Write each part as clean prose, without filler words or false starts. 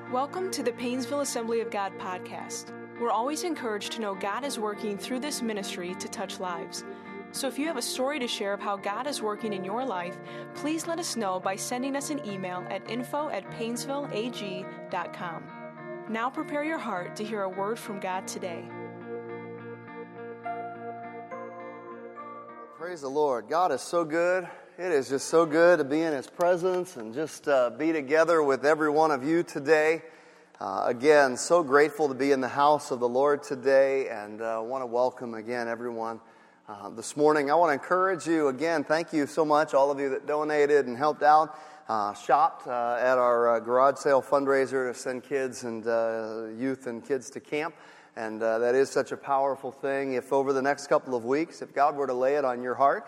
Welcome to the Painesville Assembly of God podcast. We're always encouraged to know God is working through this ministry to touch lives. So if you have a story to share of how God is working in your life, please let us know by sending us an email at info@painesvilleag.com. Now prepare your heart to hear a word from God today. Praise the Lord. God is so good. It is just so good to be in His presence and just be together with every one of you today. Again, so grateful to be in the house of the Lord today, and I want to welcome again everyone this morning. I want to encourage you again. Thank you so much, all of you that donated and helped out, shopped at our garage sale fundraiser to send kids and youth and kids to camp. And that is such a powerful thing. If over the next couple of weeks, if God were to lay it on your heart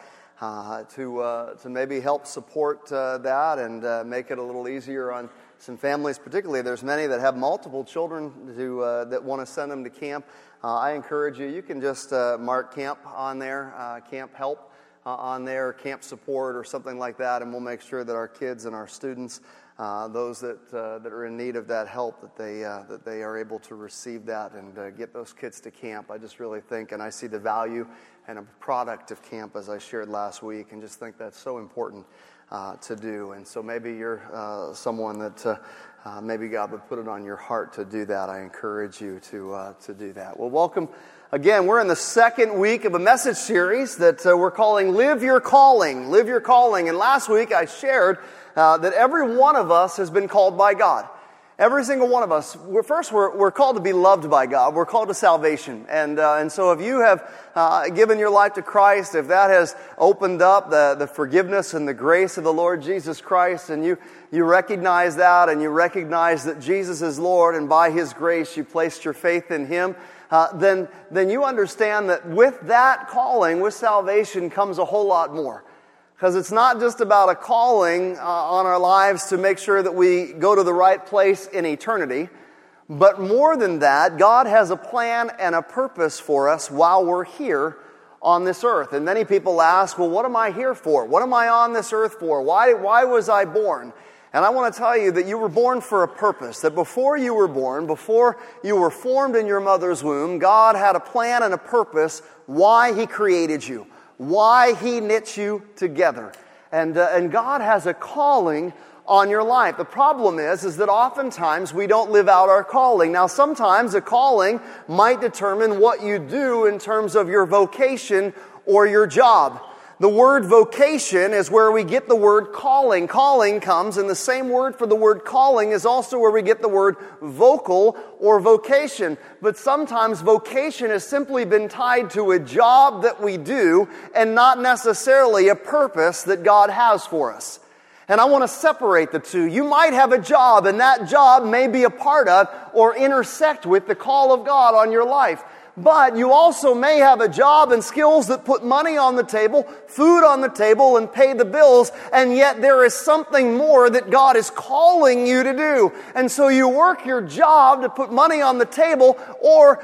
to maybe help support that and make it a little easier on some families, particularly there's many that have multiple children that want to send them to camp. I encourage you, you can just mark camp on there, camp help on there, camp support or something like that, and we'll make sure that our kids and our students, those that are in need of that help, that they are able to receive that and get those kids to camp. I just really think, and I see the value and a product of camp as I shared last week, and just think that's so important to do. And so maybe you're someone that maybe God would put it on your heart to do that. I encourage you to do that. Well, welcome. Again, we're in the second week of a message series that we're calling Live Your Calling. Live Your Calling. And last week I shared that every one of us has been called by God. Every single one of us. We're called to be loved by God. We're called to salvation. And so if you have given your life to Christ, if that has opened up the forgiveness and the grace of the Lord Jesus Christ, and you recognize that, and you recognize that Jesus is Lord, and by His grace you placed your faith in Him, then you understand that with that calling, with salvation, comes a whole lot more. Because it's not just about a calling on our lives to make sure that we go to the right place in eternity, but more than that, God has a plan and a purpose for us while we're here on this earth. And many people ask, well, what am I here for? What am I on this earth for? Why was I born? And I want to tell you that you were born for a purpose, that before you were born, before you were formed in your mother's womb, God had a plan and a purpose why He created you, why He knit you together. And God has a calling on your life. The problem is that oftentimes we don't live out our calling. Now, sometimes a calling might determine what you do in terms of your vocation or your job. The word vocation is where we get the word calling. Calling comes, and the same word for the word calling is also where we get the word vocal or vocation. But sometimes vocation has simply been tied to a job that we do and not necessarily a purpose that God has for us. And I want to separate the two. You might have a job, and that job may be a part of or intersect with the call of God on your life. But you also may have a job and skills that put money on the table, food on the table, and pay the bills, and yet there is something more that God is calling you to do. And so you work your job to put money on the table, or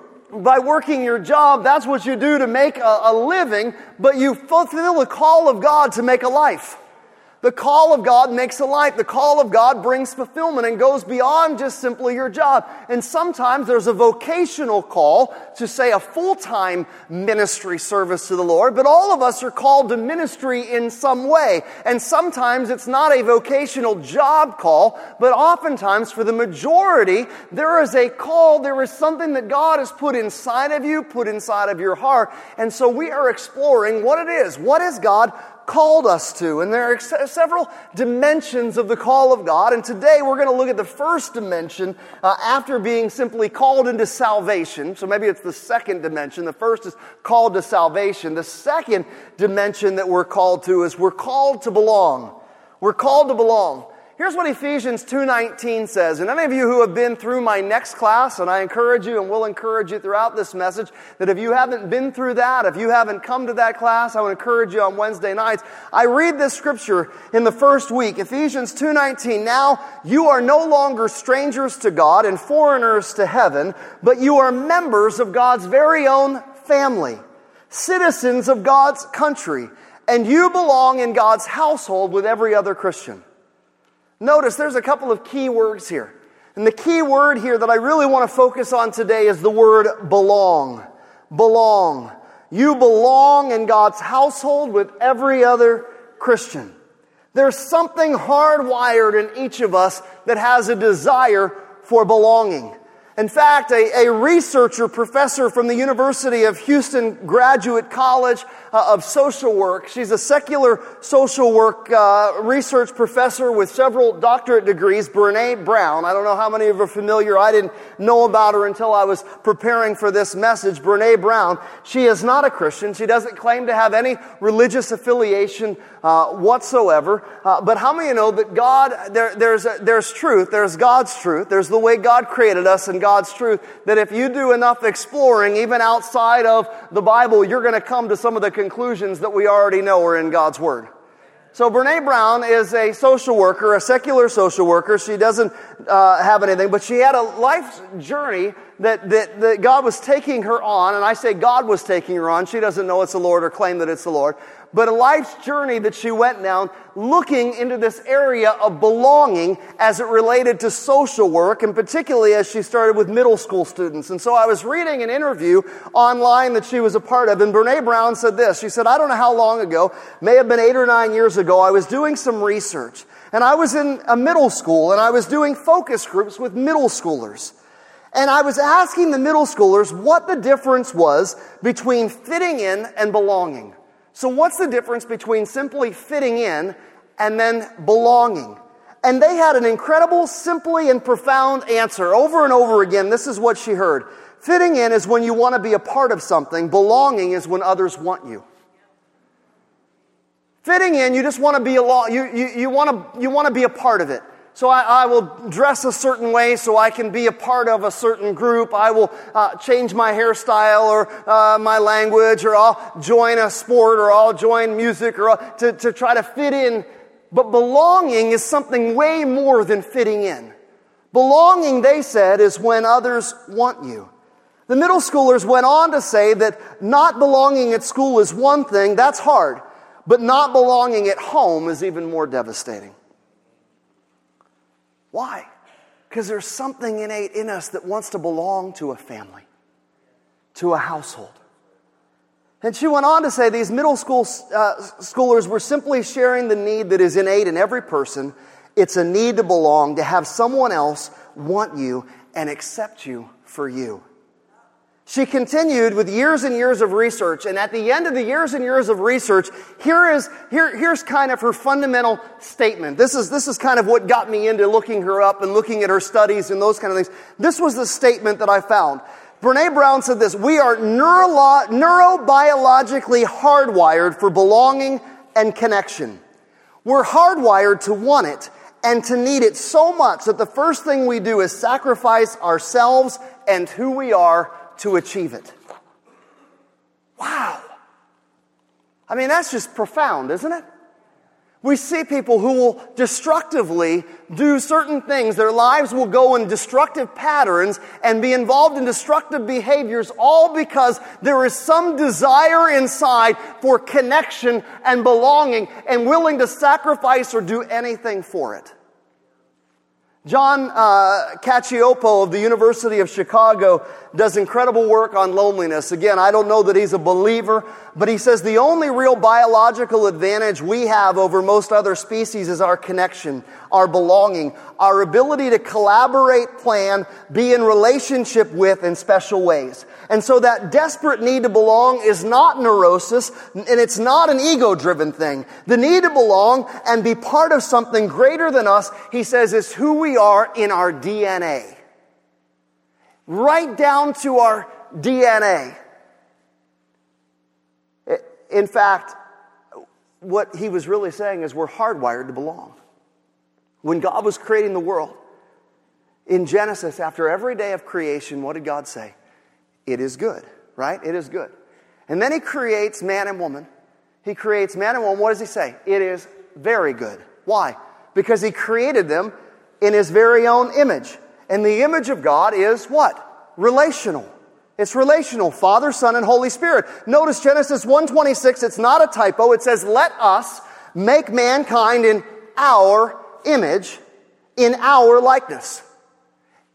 by working your job, that's what you do to make a living, but you fulfill the call of God to make a life. The call of God makes a life. The call of God brings fulfillment and goes beyond just simply your job. And sometimes there's a vocational call to, say, a full-time ministry service to the Lord, but all of us are called to ministry in some way. And sometimes it's not a vocational job call, but oftentimes for the majority, there is a call, there is something that God has put inside of you, put inside of your heart. And so we are exploring what it is. What is God called us to? And there are several dimensions of the call of God, and today we're going to look at the first dimension after being simply called into salvation. So maybe it's the second dimension. The first is called to salvation. The second dimension that we're called to is we're called to belong. We're called to belong. Here's what Ephesians 2:19 says. And any of you who have been through my next class, and I encourage you and will encourage you throughout this message, that if you haven't been through that, if you haven't come to that class, I would encourage you on Wednesday nights. I read this scripture in the first week, Ephesians 2:19. Now you are no longer strangers to God and foreigners to heaven, but you are members of God's very own family, citizens of God's country, and you belong in God's household with every other Christian. Notice there's a couple of key words here. And the key word here that I really want to focus on today is the word belong. Belong. You belong in God's household with every other Christian. There's something hardwired in each of us that has a desire for belonging. In fact, a researcher, professor from the University of Houston Graduate College of Social Work, she's a secular social work research professor with several doctorate degrees, Brené Brown. I don't know how many of you are familiar. I didn't know about her until I was preparing for this message. Brené Brown, she is not a Christian. She doesn't claim to have any religious affiliation whatsoever. But how many of you know that God, there's truth, there's God's truth, there's the way God created us and God's truth, that if you do enough exploring, even outside of the Bible, you're going to come to some of the conclusions that we already know are in God's Word. So Brené Brown is a social worker, a secular social worker. She doesn't have anything, but she had a life journey that God was taking her on, and I say God was taking her on. She doesn't know it's the Lord or claim that it's the Lord. But a life's journey that she went down looking into this area of belonging as it related to social work, and particularly as she started with middle school students. And so I was reading an interview online that she was a part of, and Brené Brown said this. She said, I don't know how long ago, may have been 8 or 9 years ago, I was doing some research. And I was in a middle school, and I was doing focus groups with middle schoolers. And I was asking the middle schoolers what the difference was between fitting in and belonging. So what's the difference between simply fitting in and then belonging? And they had an incredible, simply and profound answer. Over and over again, this is what she heard. Fitting in is when you want to be a part of something. Belonging is when others want you. Fitting in, you just want to be you want to be a part of it. So I will dress a certain way so I can be a part of a certain group. I will change my hairstyle or my language, or I'll join a sport, or I'll join music, or to try to fit in. But belonging is something way more than fitting in. Belonging, they said, is when others want you. The middle schoolers went on to say that not belonging at school is one thing, that's hard, but not belonging at home is even more devastating. Why? Because there's something innate in us that wants to belong to a family, to a household. And she went on to say these middle school schoolers were simply sharing the need that is innate in every person. It's a need to belong, to have someone else want you and accept you for you. She continued with years and years of research, and at the end of the years and years of research, here's kind of her fundamental statement. This is kind of what got me into looking her up and looking at her studies and those kind of things. This was the statement that I found. Brené Brown said this: we are neurobiologically hardwired for belonging and connection. We're hardwired to want it and to need it so much that the first thing we do is sacrifice ourselves and who we are to achieve it. Wow. I mean, that's just profound, isn't it? We see people who will destructively do certain things. Their lives will go in destructive patterns and be involved in destructive behaviors, all because there is some desire inside for connection and belonging and willing to sacrifice or do anything for it. John Cacioppo of the University of Chicago does incredible work on loneliness. Again, I don't know that he's a believer, but he says the only real biological advantage we have over most other species is our connection, our belonging, our ability to collaborate, plan, be in relationship with in special ways. And so that desperate need to belong is not neurosis, and it's not an ego-driven thing. The need to belong and be part of something greater than us, he says, is who we are in our DNA. Right down to our DNA. In fact, what he was really saying is we're hardwired to belong. When God was creating the world, in Genesis, after every day of creation, what did God say? It is good, right? It is good. And then he creates man and woman. He creates man and woman. What does he say? It is very good. Why? Because he created them in his very own image. And the image of God is what? Relational. It's relational. Father, Son, and Holy Spirit. Notice Genesis 1:26. It's not a typo. It says, let us make mankind in our image, in our likeness.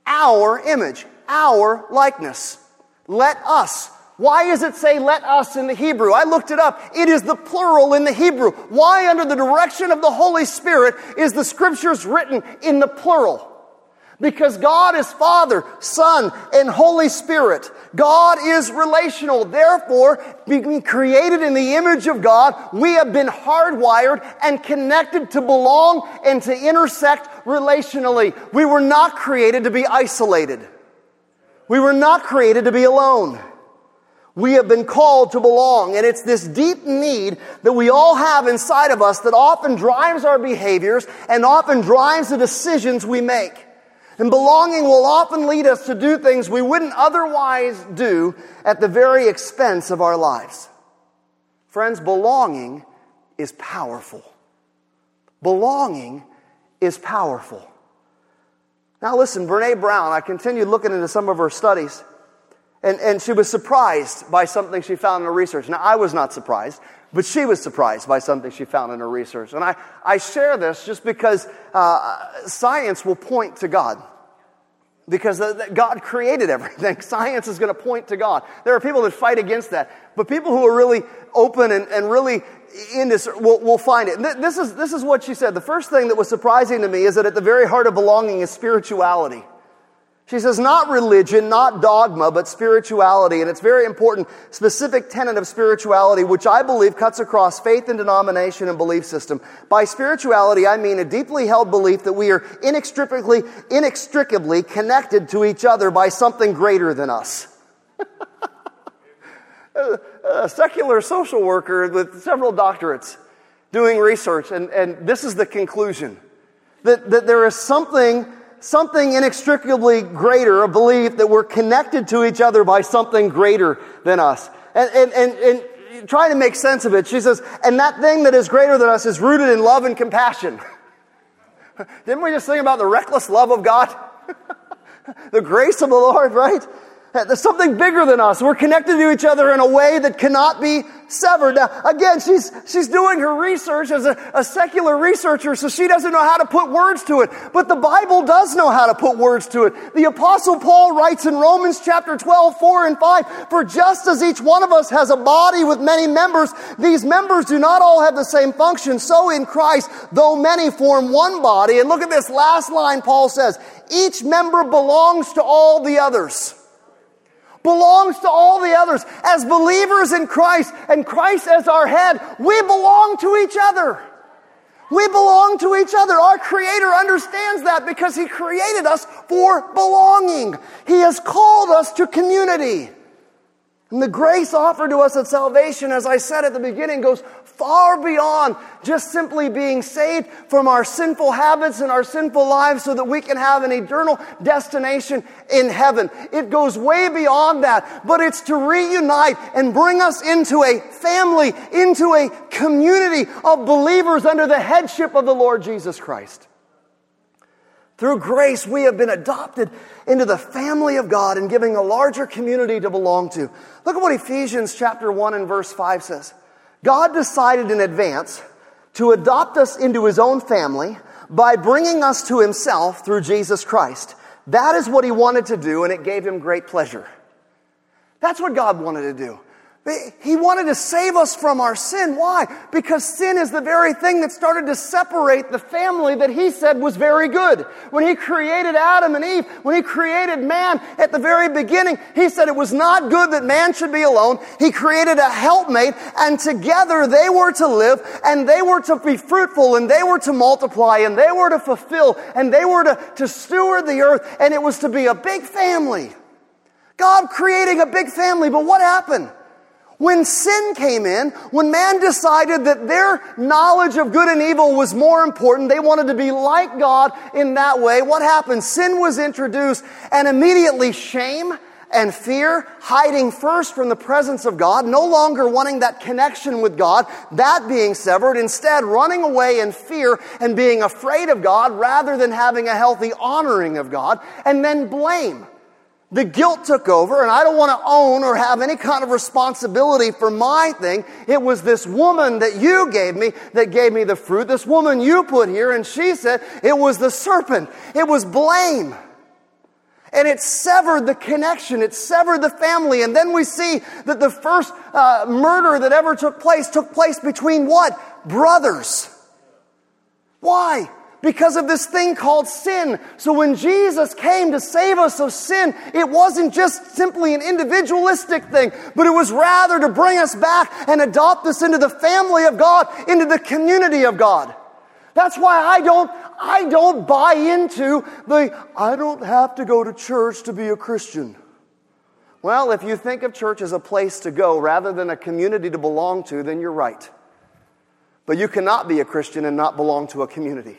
our image, our likeness. Let us. Why does it say let us in the Hebrew? I looked it up. It is the plural in the Hebrew. Why, under the direction of the Holy Spirit, is the Scriptures written in the plural? Because God is Father, Son, and Holy Spirit. God is relational. Therefore, being created in the image of God, we have been hardwired and connected to belong and to intersect relationally. We were not created to be isolated. We were not created to be alone. We have been called to belong, and it's this deep need that we all have inside of us that often drives our behaviors and often drives the decisions we make. And belonging will often lead us to do things we wouldn't otherwise do at the very expense of our lives. Friends, belonging is powerful. Belonging is powerful. Now listen, Brené Brown, I continued looking into some of her studies, and she was surprised by something she found in her research. Now, I was not surprised, but she was surprised by something she found in her research. And I share this just because science will point to God. Because God created everything. Science is going to point to God. There are people that fight against that. But people who are really open and really in this will find it. This is what she said. The first thing that was surprising to me is that at the very heart of belonging is spirituality. She says, not religion, not dogma, but spirituality. And it's very important, specific tenet of spirituality, which I believe cuts across faith and denomination and belief system. By spirituality, I mean a deeply held belief that we are inextricably connected to each other by something greater than us. A secular social worker with several doctorates doing research, and this is the conclusion, that there is something inextricably greater, a belief that we're connected to each other by something greater than us. And trying to make sense of it, she says, and that thing that is greater than us is rooted in love and compassion. Didn't we just sing about the reckless love of God? The grace of the Lord, right? There's something bigger than us. We're connected to each other in a way that cannot be severed. Now, again, she's doing her research as a secular researcher, so she doesn't know how to put words to it. But the Bible does know how to put words to it. The Apostle Paul writes in Romans chapter 12, 4 and 5, for just as each one of us has a body with many members, these members do not all have the same function. So in Christ, though many form one body. And look at this last line Paul says, each member belongs to all the others. Belongs to all the others. As believers in Christ and Christ as our head, we belong to each other. We belong to each other. Our Creator understands that because He created us for belonging. He has called us to community. And the grace offered to us at salvation, as I said at the beginning, goes far beyond just simply being saved from our sinful habits and our sinful lives so that we can have an eternal destination in heaven. It goes way beyond that, but it's to reunite and bring us into a family, into a community of believers under the headship of the Lord Jesus Christ. Through grace, we have been adopted into the family of God and given a larger community to belong to. Look at what Ephesians chapter 1 and verse 5 says. God decided in advance to adopt us into His own family by bringing us to Himself through Jesus Christ. That is what He wanted to do, and it gave Him great pleasure. That's what God wanted to do. He wanted to save us from our sin. Why? Because sin is the very thing that started to separate the family that He said was very good. When He created Adam and Eve, when He created man at the very beginning, He said it was not good that man should be alone. He created a helpmate, and together they were to live, and they were to be fruitful, and they were to multiply, and they were to fulfill, and they were to steward the earth, and it was to be a big family. God creating a big family, but what happened? When sin came in, when man decided that their knowledge of good and evil was more important, they wanted to be like God in that way, what happened? Sin was introduced, and immediately shame and fear, hiding first from the presence of God, no longer wanting that connection with God, that being severed, instead running away in fear and being afraid of God rather than having a healthy honoring of God, and then blame. The guilt took over, and I don't want to own or have any kind of responsibility for my thing. It was this woman that you gave me that gave me the fruit. This woman you put here, and she said it was the serpent. It was blame. And it severed the connection. It severed the family. And then we see that the first murder that ever took place between what? Brothers. Why? Because of this thing called sin. So when Jesus came to save us of sin, it wasn't just simply an individualistic thing, but it was rather to bring us back and adopt us into the family of God, into the community of God. That's why I don't buy into I don't have to go to church to be a Christian. Well, if you think of church as a place to go rather than a community to belong to, then you're right. But you cannot be a Christian and not belong to a community.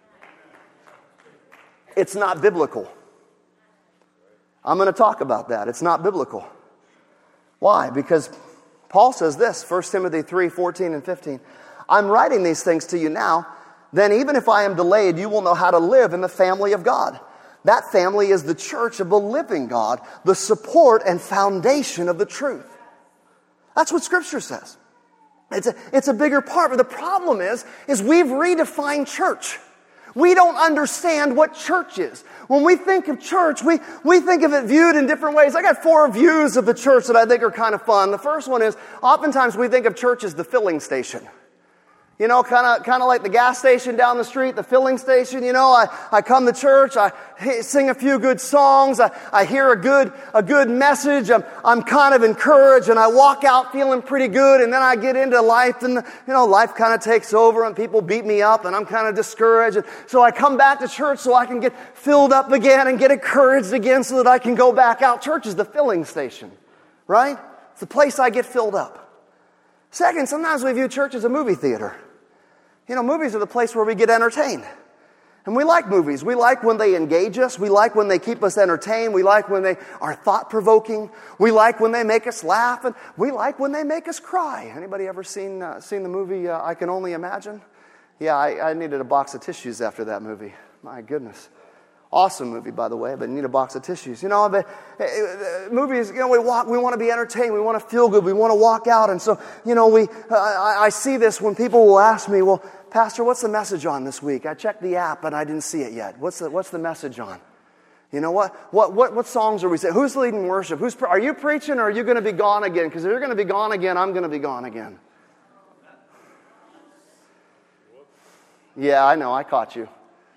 It's not biblical. I'm going to talk about that. It's not biblical. Why? Because Paul says this, 1 Timothy 3:14 and 15. I'm writing these things to you now, then even if I am delayed, you will know how to live in the family of God. That family is the church of the living God, the support and foundation of the truth. That's what Scripture says. It's a bigger part, but the problem is we've redefined church. We don't understand what church is. When we think of church, we think of it viewed in different ways. I got 4 views of the church that I think are kind of fun. The first one is, oftentimes we think of church as the filling station. You know, kind of like the gas station down the street, the filling station. You know, I come to church, I sing a few good songs, I hear a good message, I'm kind of encouraged, and I walk out feeling pretty good, and then I get into life, and life kind of takes over, and people beat me up, and I'm kind of discouraged, and so I come back to church so I can get filled up again and get encouraged again so that I can go back out. Church is the filling station, right? It's the place I get filled up. Second, sometimes we view church as a movie theater. You know, movies are the place where we get entertained. And we like movies. We like when they engage us. We like when they keep us entertained. We like when they are thought-provoking. We like when they make us laugh. And we like when they make us cry. Anybody ever seen the movie I Can Only Imagine? Yeah, I needed a box of tissues after that movie. My goodness. Awesome movie, by the way, but you need a box of tissues. You know, movies, we want to be entertained. We want to feel good. We want to walk out. And so, I see this when people will ask me, well, Pastor, what's the message on this week? I checked the app and I didn't see it yet. What's the message on? You know what songs are we saying? Who's leading worship? Are you preaching or are you going to be gone again? Because if you're going to be gone again, I'm going to be gone again. Yeah, I know. I caught you.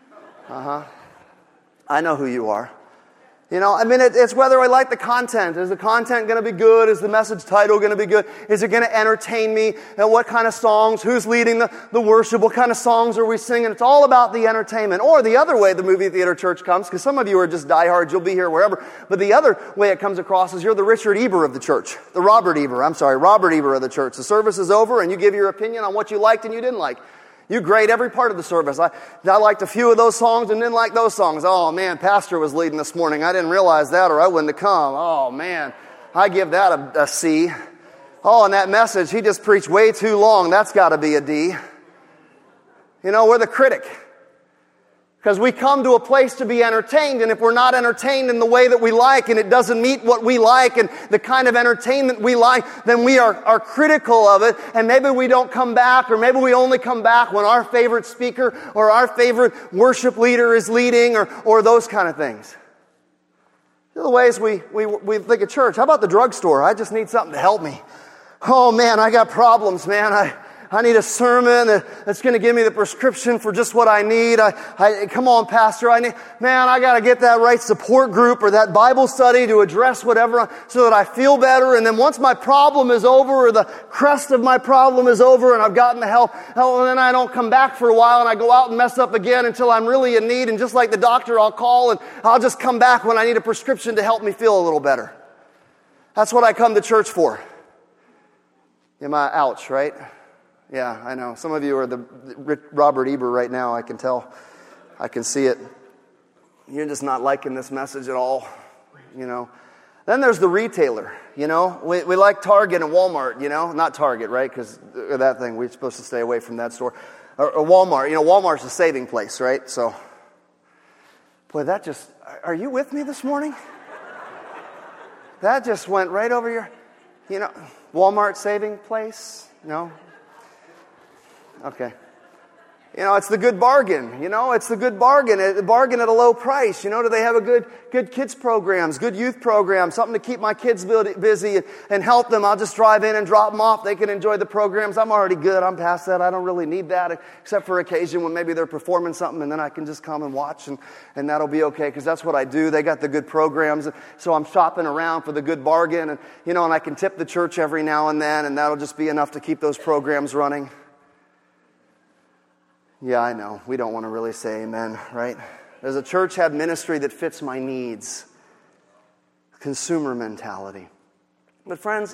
I know who you are. It's whether I like the content. Is the content going to be good? Is the message title going to be good? Is it going to entertain me? And what kind of songs? Who's leading the worship? What kind of songs are we singing? It's all about the entertainment. Or the other way the movie theater church comes, because some of you are just diehards, you'll be here wherever. But the other way it comes across is you're the Robert Eber of the church. Robert Eber of the church. The service is over and you give your opinion on what you liked and you didn't like. You grade every part of the service. I liked a few of those songs and didn't like those songs. Oh, man, Pastor was leading this morning. I didn't realize that or I wouldn't have come. Oh, man, I give that a C. Oh, and that message, he just preached way too long. That's got to be a D. We're the critic. Because we come to a place to be entertained, and if we're not entertained in the way that we like, and it doesn't meet what we like, and the kind of entertainment we like, then we are critical of it, and maybe we don't come back, or maybe we only come back when our favorite speaker or our favorite worship leader is leading, or those kind of things. These are the ways we think of church. How about the drugstore? I just need something to help me. Oh man, I got problems, man. I need a sermon that's going to give me the prescription for just what I need. Come on, Pastor. I got to get that right support group or that Bible study to address whatever so that I feel better. And then once my problem is over or the crust of my problem is over and I've gotten the help, and then I don't come back for a while and I go out and mess up again until I'm really in need. And just like the doctor, I'll call and I'll just come back when I need a prescription to help me feel a little better. That's what I come to church for. Ouch, right? Yeah, I know. Some of you are the Robert Eber right now, I can tell. I can see it. You're just not liking this message at all, Then there's the retailer, We like Target and Walmart, Not Target, right? Because that thing, we're supposed to stay away from that store. Or Walmart, Walmart's a saving place, right? So, boy, are you with me this morning? That just went right over your, Walmart saving place? No? Okay. You know, it's the good bargain. You know, it's the good bargain. A bargain at a low price. You know, do they have a good kids programs, good youth programs, something to keep my kids busy and help them? I'll just drive in and drop them off. They can enjoy the programs. I'm already good. I'm past that. I don't really need that, except for occasion when maybe they're performing something, and then I can just come and watch, and that'll be okay, because that's what I do. They got the good programs, so I'm shopping around for the good bargain, and, you know, and I can tip the church every now and then, and that'll just be enough to keep those programs running. Yeah, I know. We don't want to really say amen, right? Does a church have ministry that fits my needs? Consumer mentality. But friends,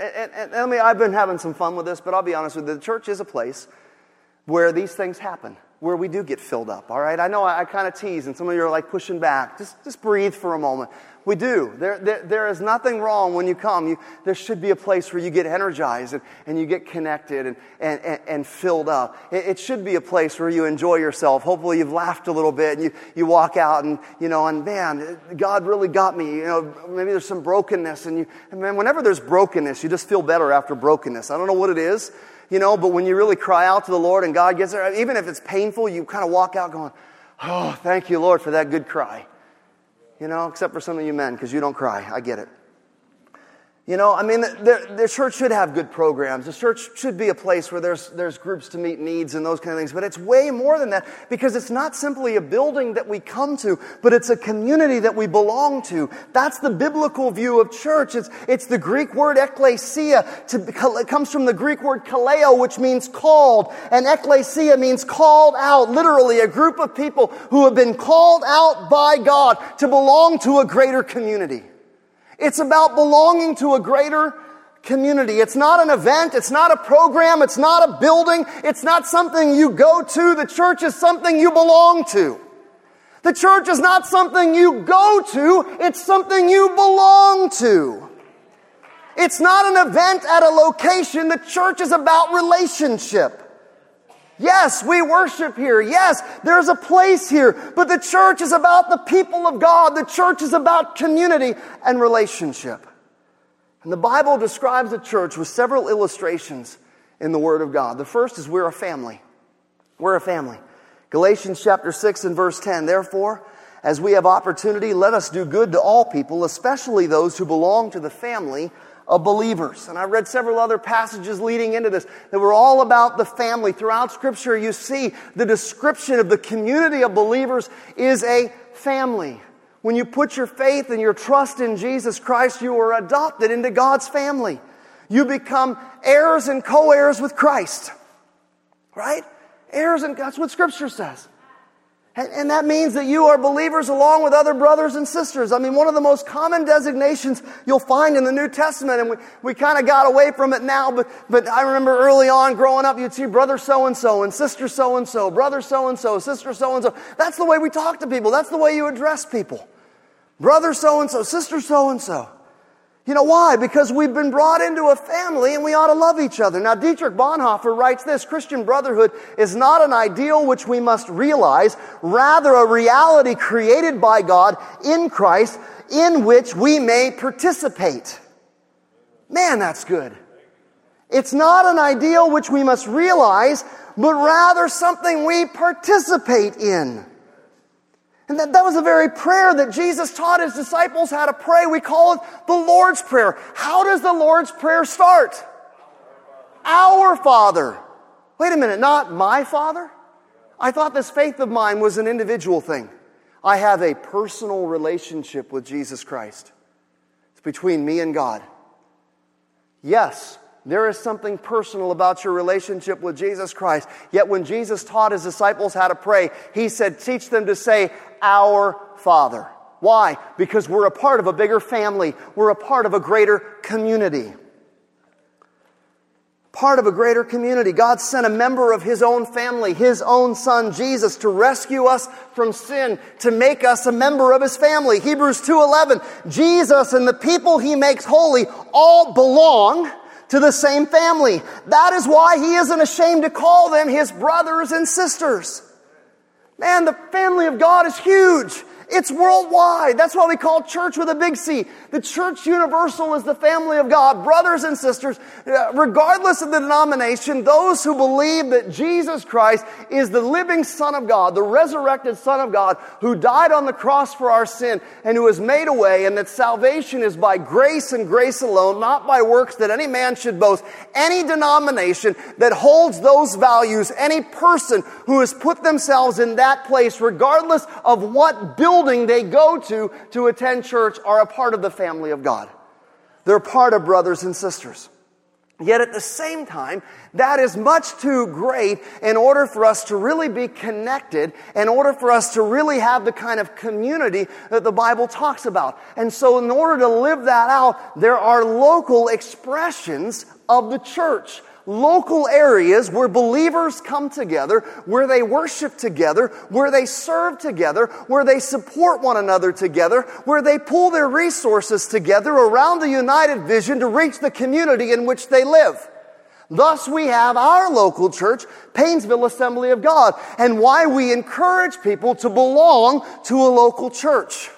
I've been having some fun with this, but I'll be honest with you. The church is a place where these things happen, where we do get filled up, all right? I know I kind of tease, and some of you are like pushing back. Just breathe for a moment. We do. There is nothing wrong when you come. There should be a place where you get energized and you get connected and filled up. It should be a place where you enjoy yourself. Hopefully you've laughed a little bit and you walk out and, you know, and man, God really got me. You know, maybe there's some brokenness and man, whenever there's brokenness, you just feel better after brokenness. I don't know what it is, you know, but when you really cry out to the Lord and God gets there, even if it's painful, you kind of walk out going, oh, thank you, Lord, for that good cry. You know, except for some of you men, because you don't cry. I get it. You know, I mean, the church should have good programs. The church should be a place where there's groups to meet needs and those kind of things. But it's way more than that, because it's not simply a building that we come to, but it's a community that we belong to. That's the biblical view of church. It's the Greek word ekklesia. It comes from the Greek word kaleo, which means called. And ekklesia means called out. Literally, a group of people who have been called out by God to belong to a greater community. It's about belonging to a greater community. It's not an event. It's not a program. It's not a building. It's not something you go to. The church is something you belong to. The church is not something you go to. It's something you belong to. It's not an event at a location. The church is about relationship. Yes, we worship here. Yes, there's a place here. But the church is about the people of God. The church is about community and relationship. And the Bible describes the church with several illustrations in the Word of God. The first is we're a family. We're a family. Galatians chapter 6 and verse 10. Therefore, as we have opportunity, let us do good to all people, especially those who belong to the family of believers. And I read several other passages leading into this that were all about the family. Throughout Scripture, you see the description of the community of believers is a family. When you put your faith and your trust in Jesus Christ, you are adopted into God's family. You become heirs and co-heirs with Christ. Right? Heirs, and that's what Scripture says. And that means that you are believers along with other brothers and sisters. I mean, one of the most common designations you'll find in the New Testament, and we kind of got away from it now, but I remember early on growing up, you'd see brother so-and-so and sister so-and-so, brother so-and-so, sister so-and-so. That's the way we talk to people. That's the way you address people. Brother so-and-so, sister so-and-so. You know why? Because we've been brought into a family and we ought to love each other. Now, Dietrich Bonhoeffer writes this: Christian brotherhood is not an ideal which we must realize, rather a reality created by God in Christ in which we may participate. Man, that's good. It's not an ideal which we must realize, but rather something we participate in. And that was the very prayer that Jesus taught His disciples how to pray. We call it the Lord's Prayer. How does the Lord's Prayer start? Our Father. Wait a minute, not my Father? I thought this faith of mine was an individual thing. I have a personal relationship with Jesus Christ. It's between me and God. Yes, there is something personal about your relationship with Jesus Christ. Yet when Jesus taught His disciples how to pray, He said, teach them to say, our Father. Why? Because we're a part of a bigger family. We're a part of a greater community. Part of a greater community. God sent a member of His own family, His own Son, Jesus, to rescue us from sin, to make us a member of His family. Hebrews 2:11, Jesus and the people He makes holy all belong to the same family. That is why He isn't ashamed to call them His brothers and sisters. Man, the family of God is huge. It's worldwide. That's why we call church with a big C. The church universal is the family of God. Brothers and sisters, regardless of the denomination, those who believe that Jesus Christ is the living Son of God, the resurrected Son of God, who died on the cross for our sin and who has made a way, and that salvation is by grace and grace alone, not by works that any man should boast. Any denomination that holds those values, any person who has put themselves in that place, regardless of what building they go to attend church, are a part of the family of God. They're part of brothers and sisters. Yet at the same time, that is much too great in order for us to really be connected, in order for us to really have the kind of community that the Bible talks about. And so in order to live that out, there are local expressions of the church. Local areas where believers come together, where they worship together, where they serve together, where they support one another together, where they pool their resources together around the united vision to reach the community in which they live. Thus we have our local church, Painesville Assembly of God, and why we encourage people to belong to a local church.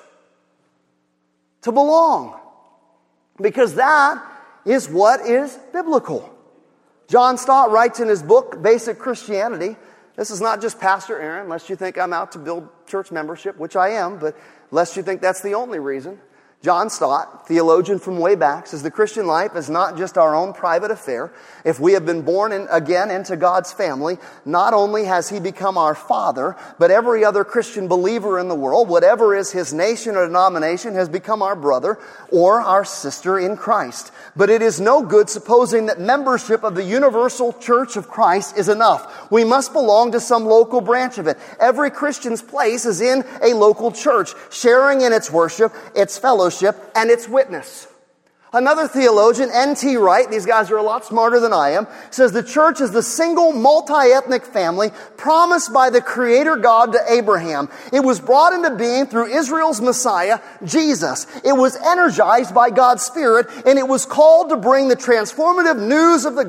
To belong. Because that is what is biblical. John Stott writes in his book, Basic Christianity, this is not just Pastor Aaron, lest you think I'm out to build church membership, which I am, but lest you think that's the only reason. John Stott, theologian from way back, says the Christian life is not just our own private affair. If we have been born again into God's family, not only has He become our Father, but every other Christian believer in the world, whatever is his nation or denomination, has become our brother or our sister in Christ. But it is no good supposing that membership of the universal church of Christ is enough. We must belong to some local branch of it. Every Christian's place is in a local church, sharing in its worship, its fellowship, and its witness. Another theologian, N.T. Wright, these guys are a lot smarter than I am, says the church is the single multi-ethnic family promised by the Creator God to Abraham. It was brought into being through Israel's Messiah, Jesus. It was energized by God's Spirit, and it was called to bring the transformative news of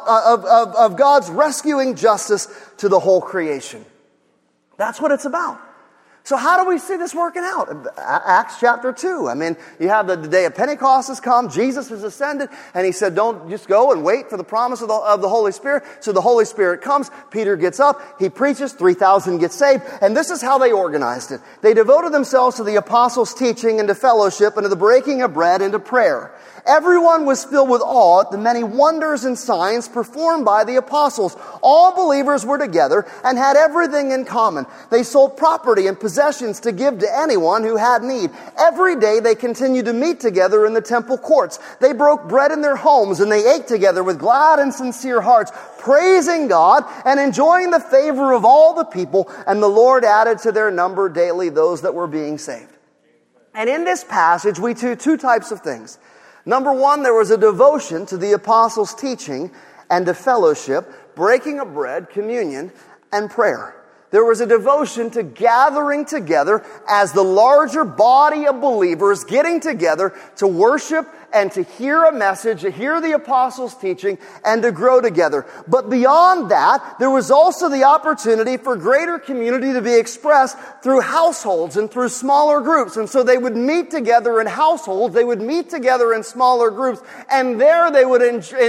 of God's rescuing justice to the whole creation. That's what it's about. So how do we see this working out? Acts chapter 2. I mean, you have the day of Pentecost has come. Jesus has ascended. And He said, don't just go and wait for the promise of the Holy Spirit. So the Holy Spirit comes. Peter gets up. He preaches. 3,000 get saved. And this is how they organized it. They devoted themselves to the apostles' teaching and to fellowship and to the breaking of bread and to prayer. Everyone was filled with awe at the many wonders and signs performed by the apostles. All believers were together and had everything in common. They sold property and possessions to give to anyone who had need. Every day they continued to meet together in the temple courts. They broke bread in their homes and they ate together with glad and sincere hearts, praising God and enjoying the favor of all the people. And the Lord added to their number daily those that were being saved. And in this passage we see two types of things. Number one, there was a devotion to the apostles' teaching and to fellowship, breaking of bread, communion, and prayer. There was a devotion to gathering together as the larger body of believers getting together to worship and to hear a message, to hear the apostles' teaching, and to grow together. But beyond that, there was also the opportunity for greater community to be expressed through households and through smaller groups. And so they would meet together in households, they would meet together in smaller groups, and there they would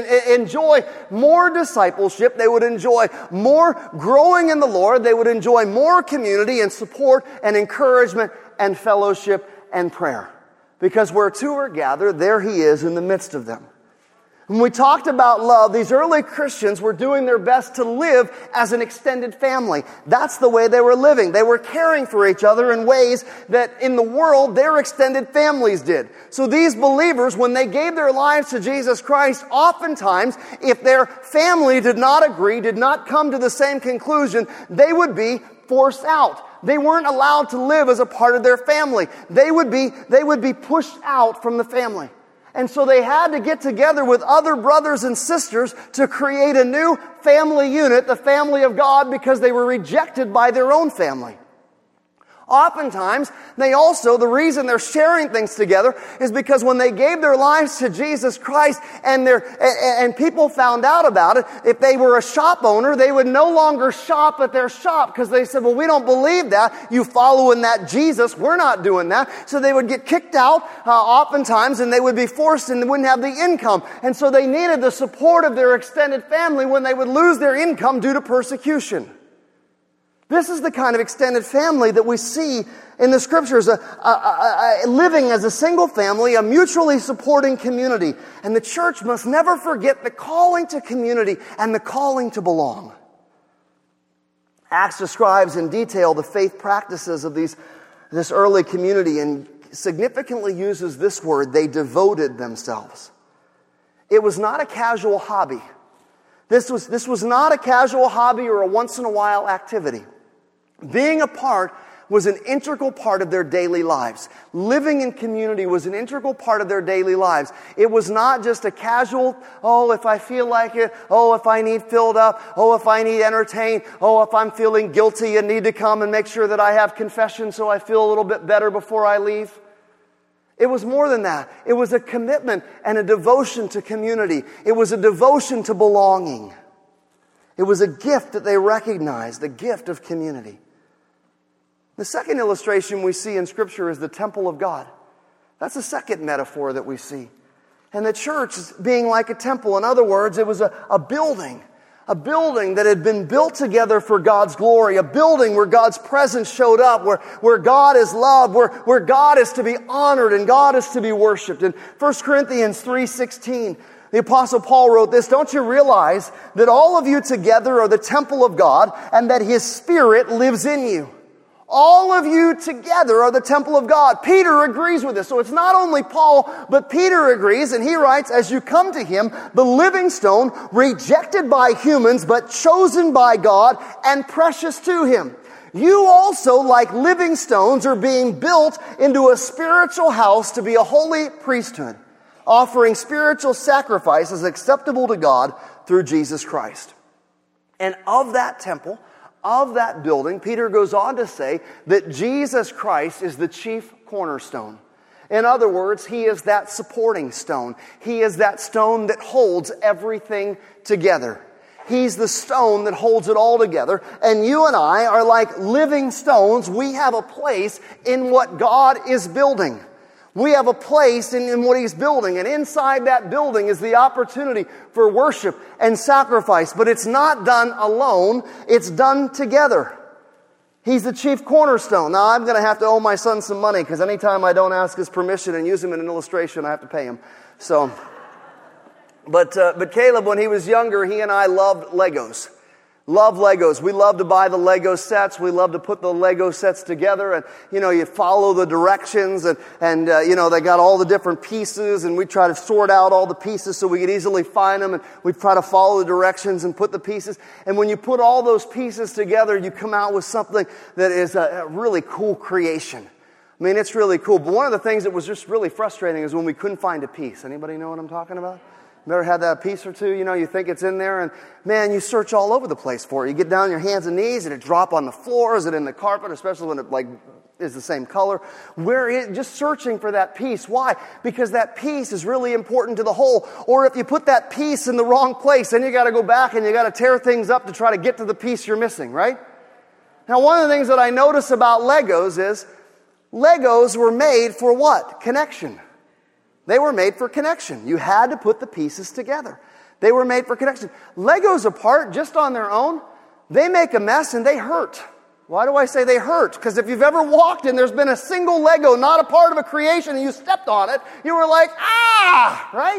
enjoy more discipleship, they would enjoy more growing in the Lord, they would enjoy more community and support and encouragement and fellowship and prayer. Because where two are gathered, there He is in the midst of them. When we talked about love, these early Christians were doing their best to live as an extended family. That's the way they were living. They were caring for each other in ways that in the world their extended families did. So these believers, when they gave their lives to Jesus Christ, oftentimes, if their family did not agree, did not come to the same conclusion, they would be forced out. They weren't allowed to live as a part of their family. They would be pushed out from the family. And so they had to get together with other brothers and sisters to create a new family unit, the family of God, because they were rejected by their own family. Oftentimes, the reason they're sharing things together is because when they gave their lives to Jesus Christ and people found out about it, if they were a shop owner, they would no longer shop at their shop because they said, well, we don't believe that. You following that Jesus, we're not doing that. So they would get kicked out oftentimes, and they would be forced and they wouldn't have the income. And so they needed the support of their extended family when they would lose their income due to persecution. This is the kind of extended family that we see in the Scriptures, living as a single family, a mutually supporting community. And the church must never forget the calling to community and the calling to belong. Acts describes in detail the faith practices of this early community and significantly uses this word, they devoted themselves. It was not a casual hobby. This was not a casual hobby or a once-in-a-while activity. Being apart was an integral part of their daily lives. Living in community was an integral part of their daily lives. It was not just a casual, if I feel like it, if I need filled up, if I need entertained, if I'm feeling guilty and need to come and make sure that I have confession so I feel a little bit better before I leave. It was more than that. It was a commitment and a devotion to community. It was a devotion to belonging. It was a gift that they recognized, the gift of community. The second illustration we see in Scripture is the temple of God. That's the second metaphor that we see. And the church being like a temple. In other words, it was a building that had been built together for God's glory, a building where God's presence showed up, where God is loved, where God is to be honored and God is to be worshiped. In 1 Corinthians 3:16, the Apostle Paul wrote this, don't you realize that all of you together are the temple of God and that His Spirit lives in you? All of you together are the temple of God. Peter agrees with this. So it's not only Paul, but Peter agrees, and he writes, as you come to Him, the living stone, rejected by humans, but chosen by God and precious to Him. You also, like living stones, are being built into a spiritual house to be a holy priesthood, offering spiritual sacrifices acceptable to God through Jesus Christ. And of that temple, of that building, Peter goes on to say that Jesus Christ is the chief cornerstone. In other words, He is that supporting stone. He is that stone that holds everything together. He's the stone that holds it all together. And you and I are like living stones. We have a place in what God is building. We have a place in what He's building, and inside that building is the opportunity for worship and sacrifice. But it's not done alone, it's done together. He's the chief cornerstone. Now, I'm going to have to owe my son some money, because anytime I don't ask his permission and use him in an illustration, I have to pay him. So, but Caleb, when he was younger, he and I loved Legos. Love Legos. We love to buy the Lego sets. We love to put the Lego sets together, and you follow the directions, and they got all the different pieces, and we try to sort out all the pieces so we could easily find them, and we try to follow the directions and put the pieces. And when you put all those pieces together, you come out with something that is a really cool creation. I mean, it's really cool. But one of the things that was just really frustrating is when we couldn't find a piece. Anybody know what I'm talking about? You ever had that piece or two? You think it's in there, and man, you search all over the place for it. You get down on your hands and knees, and it drop on the floor. Is it in the carpet, especially when it is the same color? Just searching for that piece. Why? Because that piece is really important to the whole. Or if you put that piece in the wrong place, then you got to go back and you got to tear things up to try to get to the piece you're missing, right? Now, one of the things that I notice about Legos is Legos were made for what? Connection. They were made for connection. You had to put the pieces together. They were made for connection. Legos apart, just on their own, they make a mess and they hurt. Why do I say they hurt? Because if you've ever walked and there's been a single Lego not a part of a creation and you stepped on it, you were like, right?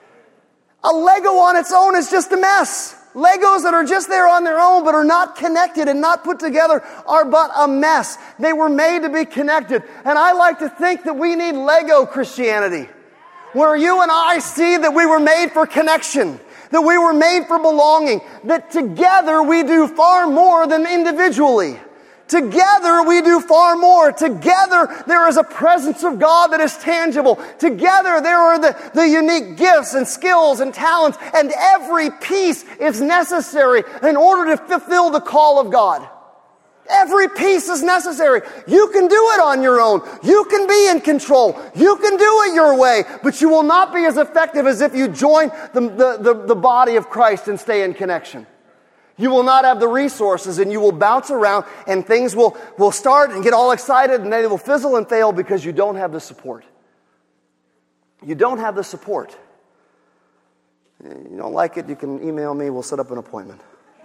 A Lego on its own is just a mess. Legos that are just there on their own but are not connected and not put together are but a mess. They were made to be connected. And I like to think that we need Lego Christianity, where you and I see that we were made for connection, that we were made for belonging, that together we do far more than individually. Together we do far more. Together there is a presence of God that is tangible. Together there are the unique gifts and skills and talents, and every piece is necessary in order to fulfill the call of God. Every piece is necessary. You can do it on your own. You can be in control. You can do it your way, but you will not be as effective as if you join the body of Christ and stay in connection. You will not have the resources, and you will bounce around, and things will start and get all excited, and they will fizzle and fail because you don't have the support. You don't have the support. You don't like it, you can email me, we'll set up an appointment.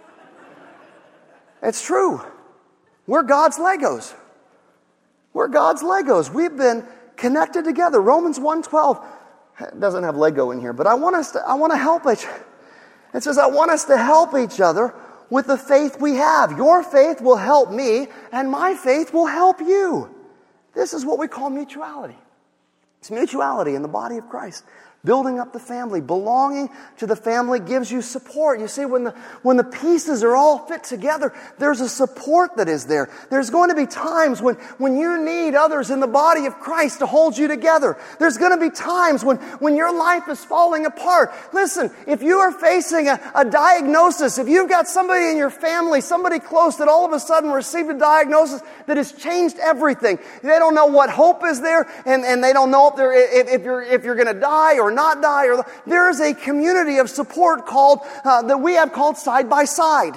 It's true. We're God's Legos. We're God's Legos. We've been connected together. Romans 1:12 doesn't have Lego in here, but I want to help each other. It says, I want us to help each other with the faith we have. Your faith will help me, and my faith will help you. This is what we call mutuality. It's mutuality in the body of Christ. Building up the family, belonging to the family gives you support. You see, when the pieces are all fit together, there's a support that is there. There's going to be times when you need others in the body of Christ to hold you together. There's going to be times when your life is falling apart. Listen, if you are facing a diagnosis, if you've got somebody in your family, somebody close that all of a sudden received a diagnosis that has changed everything, they don't know what hope is there, and they don't know if you're going to die or not die, or there is a community of support that we have called Side by Side.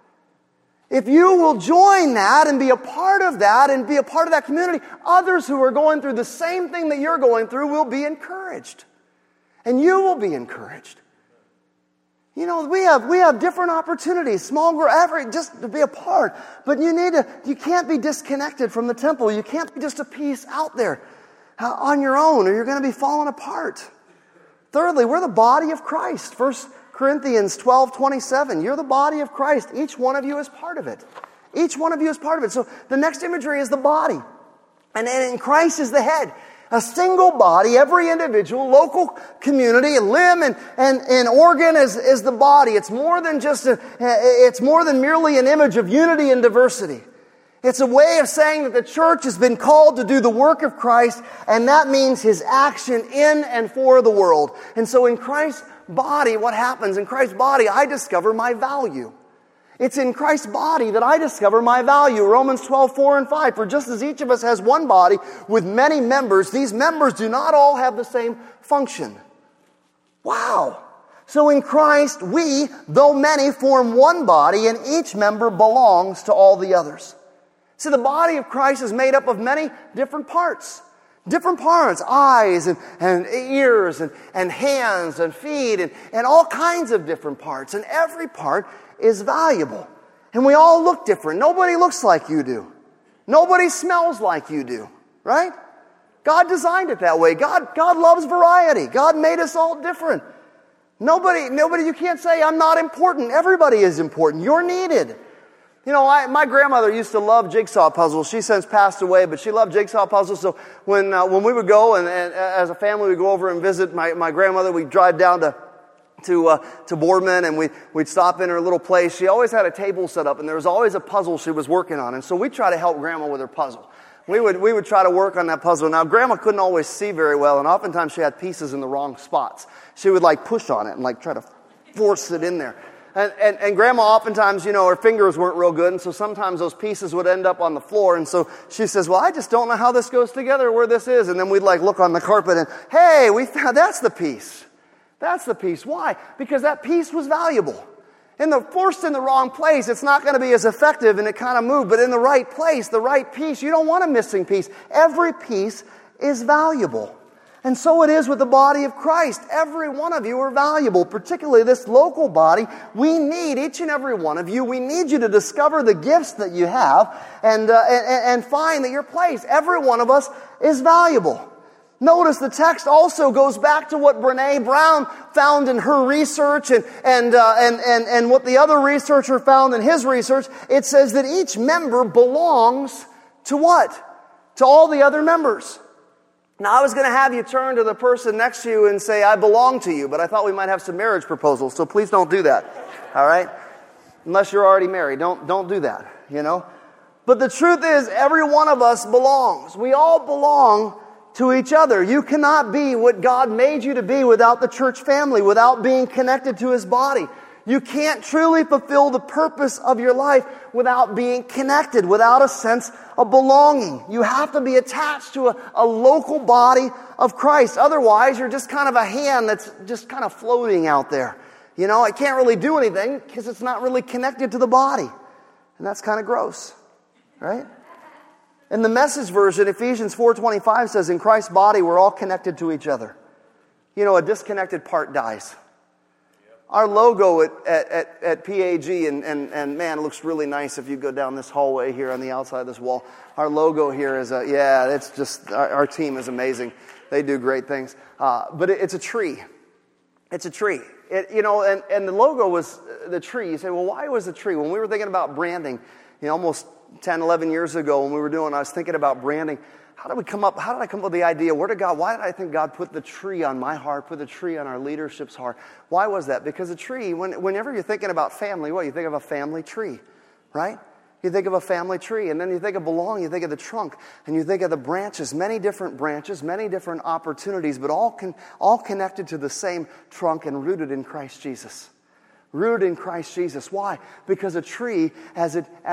If you will join that and be a part of that and be a part of that community, others who are going through the same thing that you're going through will be encouraged, and you will be encouraged. You know, we have different opportunities, small group, just to be a part. But you can't be disconnected from the temple. You can't be just a piece out there on your own, or you're going to be falling apart. Thirdly, we're the body of Christ. 1 Corinthians 12:27. You're the body of Christ. Each one of you is part of it. Each one of you is part of it. So the next imagery is the body. And Christ is the head. A single body, every individual, local community, a limb and organ is the body. It's more than it's more than merely an image of unity and diversity. It's a way of saying that the church has been called to do the work of Christ, and that means His action in and for the world. And so in Christ's body, what happens? In Christ's body, I discover my value. It's in Christ's body that I discover my value. Romans 12:4 and 5. For just as each of us has one body with many members, these members do not all have the same function. Wow. So in Christ, we, though many, form one body, and each member belongs to all the others. See, the body of Christ is made up of many different parts. Different parts, eyes and ears and hands and feet and all kinds of different parts. And every part is valuable. And we all look different. Nobody looks like you do. Nobody smells like you do. Right? God designed it that way. God loves variety. God made us all different. Nobody, you can't say, I'm not important. Everybody is important. You're needed. You know, my grandmother used to love jigsaw puzzles. She since passed away, but she loved jigsaw puzzles. So when we would go and as a family we'd go over and visit my grandmother, we'd drive down to Boardman, and we'd stop in her little place. She always had a table set up, and there was always a puzzle she was working on. And so we'd try to help Grandma with her puzzle. We would try to work on that puzzle. Now, Grandma couldn't always see very well, and oftentimes she had pieces in the wrong spots. She would push on it and try to force it in there. And Grandma oftentimes, her fingers weren't real good, and so sometimes those pieces would end up on the floor. And so she says, well, I just don't know how this goes together, where this is. And then we'd look on the carpet and, hey, we found, that's the piece. That's the piece. Why? Because that piece was valuable. Forced in the wrong place, it's not going to be as effective, and it kind of moved. But in the right place, the right piece, you don't want a missing piece. Every piece is valuable. And so it is with the body of Christ. Every one of you are valuable, particularly this local body. We need each and every one of you. We need you to discover the gifts that you have and find that your place. Every one of us is valuable. Notice the text also goes back to what Brene Brown found in her research and what the other researcher found in his research. It says that each member belongs to what? To all the other members. Now, I was going to have you turn to the person next to you and say, I belong to you, but I thought we might have some marriage proposals, so please don't do that, all right? Unless you're already married, don't do that, But the truth is, every one of us belongs. We all belong to each other. You cannot be what God made you to be without the church family, without being connected to His body. You can't truly fulfill the purpose of your life without being connected, without a sense of belonging. You have to be attached to a local body of Christ. Otherwise, you're just kind of a hand that's just kind of floating out there. You know, it can't really do anything because it's not really connected to the body. And that's kind of gross, right? In the Message version, Ephesians 4:25 says, in Christ's body, we're all connected to each other. You know, a disconnected part dies. Our logo at PAG, and man, it looks really nice if you go down this hallway here on the outside of this wall. Our logo here is it's just, our team is amazing. They do great things. But it's a tree. It's a tree. And the logo was the tree. You say, well, why was the tree? When we were thinking about branding, almost 10, 11 years ago when I was thinking about branding, how did I come up with the idea? Why did I think God put the tree on my heart, put the tree on our leadership's heart? Why was that? Because a tree, whenever you're thinking about family, you think of a family tree, right? You think of a family tree, and then you think of belonging, you think of the trunk, and you think of the branches, many different branches, many different opportunities, but all connected to the same trunk and rooted in Christ Jesus. Rooted in Christ Jesus. Why? Because a tree, as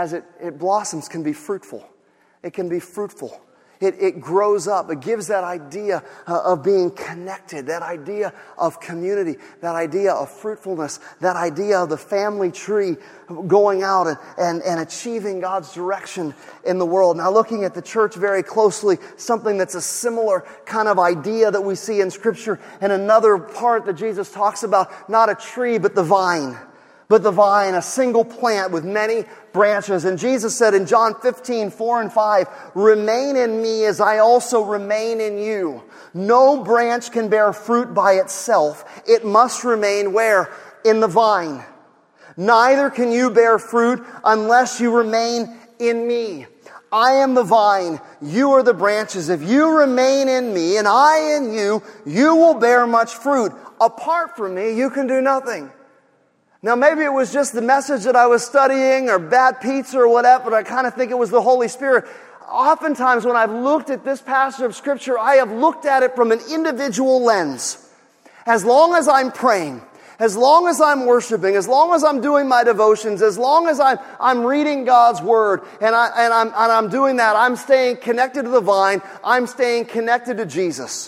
it blossoms, can be fruitful. It can be fruitful. It grows up. It gives that idea of being connected, that idea of community, that idea of fruitfulness, that idea of the family tree going out and achieving God's direction in the world. Now, looking at the church very closely, something that's a similar kind of idea that we see in Scripture, and another part that Jesus talks about, not a tree, but the vine. But the vine, a single plant with many branches. And Jesus said in John 15:4-5, remain in me as I also remain in you. No branch can bear fruit by itself. It must remain where? In the vine. Neither can you bear fruit unless you remain in me. I am the vine, you are the branches. If you remain in me and I in you, you will bear much fruit. Apart from me, you can do nothing. Now, maybe it was just the message that I was studying or bad pizza or whatever, but I kind of think it was the Holy Spirit. Oftentimes when I've looked at this passage of Scripture, I have looked at it from an individual lens. As long as I'm praying, as long as I'm worshiping, as long as I'm doing my devotions, as long as I'm reading God's Word, and I'm doing that, I'm staying connected to the vine, I'm staying connected to Jesus.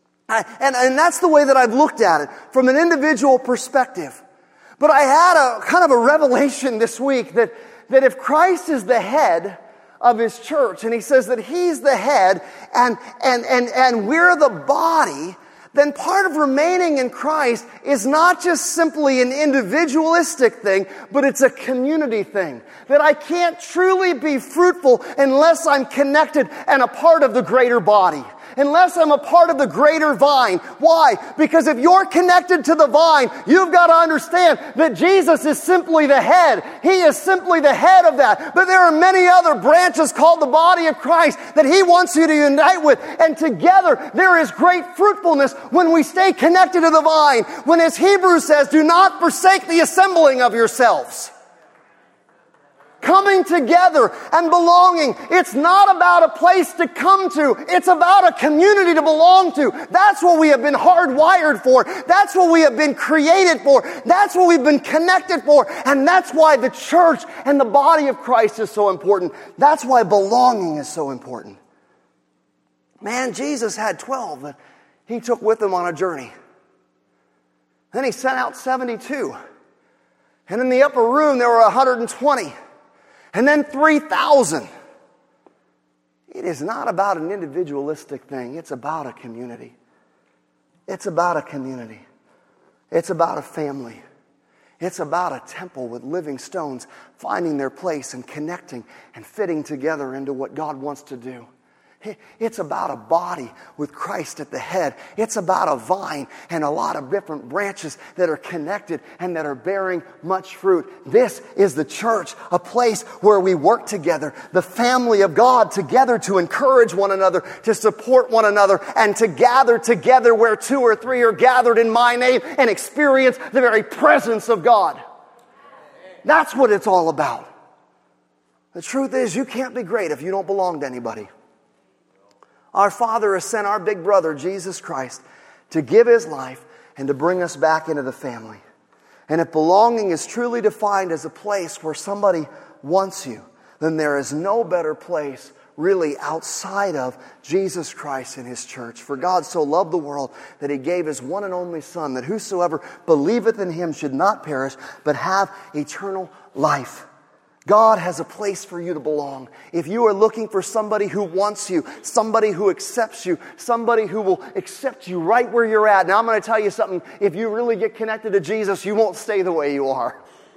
And that's the way that I've looked at it, from an individual perspective. But I had a kind of a revelation this week that if Christ is the head of His church, and He says that He's the head and we're the body, then part of remaining in Christ is not just simply an individualistic thing, but it's a community thing. That I can't truly be fruitful unless I'm connected and a part of the greater body. Unless I'm a part of the greater vine. Why? Because if you're connected to the vine, you've got to understand that Jesus is simply the head. He is simply the head of that. But there are many other branches called the body of Christ that He wants you to unite with. And together, there is great fruitfulness when we stay connected to the vine. When, as Hebrews says, do not forsake the assembling of yourselves. Coming together and belonging. It's not about a place to come to. It's about a community to belong to. That's what we have been hardwired for. That's what we have been created for. That's what we've been connected for. And that's why the church and the body of Christ is so important. That's why belonging is so important. Man, Jesus had 12 that He took with Him on a journey. Then He sent out 72. And in the upper room there were 120. And then 3,000. It is not about an individualistic thing. It's about a community. It's about a community. It's about a family. It's about a temple with living stones finding their place and connecting and fitting together into what God wants to do. It's about a body with Christ at the head. It's about a vine and a lot of different branches that are connected and that are bearing much fruit. This is the church, a place where we work together, the family of God together to encourage one another, to support one another, and to gather together where 2 or 3 are gathered in my name and experience the very presence of God. That's what it's all about. The truth is, you can't be great if you don't belong to anybody. Our Father has sent our big brother, Jesus Christ, to give His life and to bring us back into the family. And if belonging is truly defined as a place where somebody wants you, then there is no better place really outside of Jesus Christ and His church. For God so loved the world that He gave His one and only Son, that whosoever believeth in Him should not perish, but have eternal life. God has a place for you to belong. If you are looking for somebody who wants you, somebody who accepts you, somebody who will accept you right where you're at. Now I'm going to tell you something. If you really get connected to Jesus, you won't stay the way you are.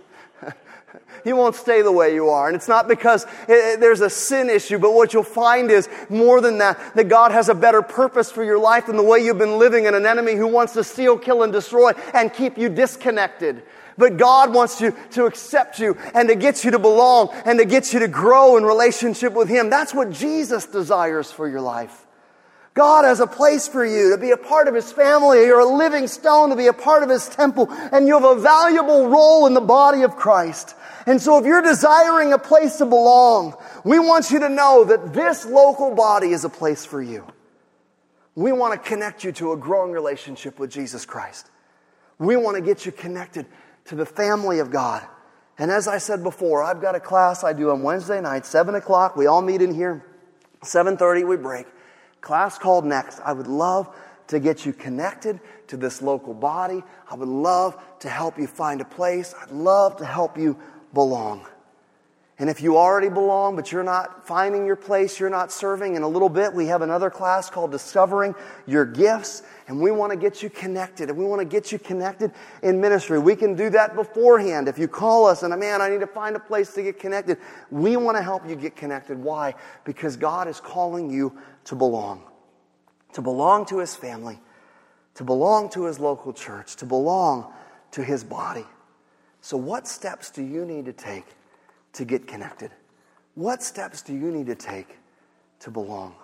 You won't stay the way you are. And it's not because there's a sin issue, but what you'll find is more than that God has a better purpose for your life than the way you've been living, and an enemy who wants to steal, kill, and destroy and keep you disconnected. But God wants you to accept you and to get you to belong and to get you to grow in relationship with Him. That's what Jesus desires for your life. God has a place for you to be a part of His family. You're a living stone to be a part of His temple, and you have a valuable role in the body of Christ. And so if you're desiring a place to belong, we want you to know that this local body is a place for you. We want to connect you to a growing relationship with Jesus Christ. We want to get you connected to the family of God. And as I said before, I've got a class I do on Wednesday night, 7 o'clock. We all meet in here. 7:30 we break. Class called Next. I would love to get you connected to this local body. I would love to help you find a place. I'd love to help you belong. And if you already belong, but you're not finding your place, you're not serving, in a little bit we have another class called Discovering Your Gifts, and we want to get you connected, and we want to get you connected in ministry. We can do that beforehand. If you call us and, man, I need to find a place to get connected, we want to help you get connected. Why? Because God is calling you to belong to His family, to belong to His local church, to belong to His body. So what steps do you need to take to get connected? What steps do you need to take to belong?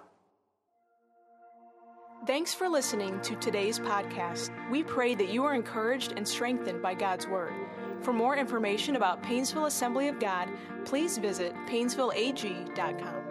Thanks for listening to today's podcast. We pray that you are encouraged and strengthened by God's Word. For more information about Painesville Assembly of God, please visit painesvilleag.com.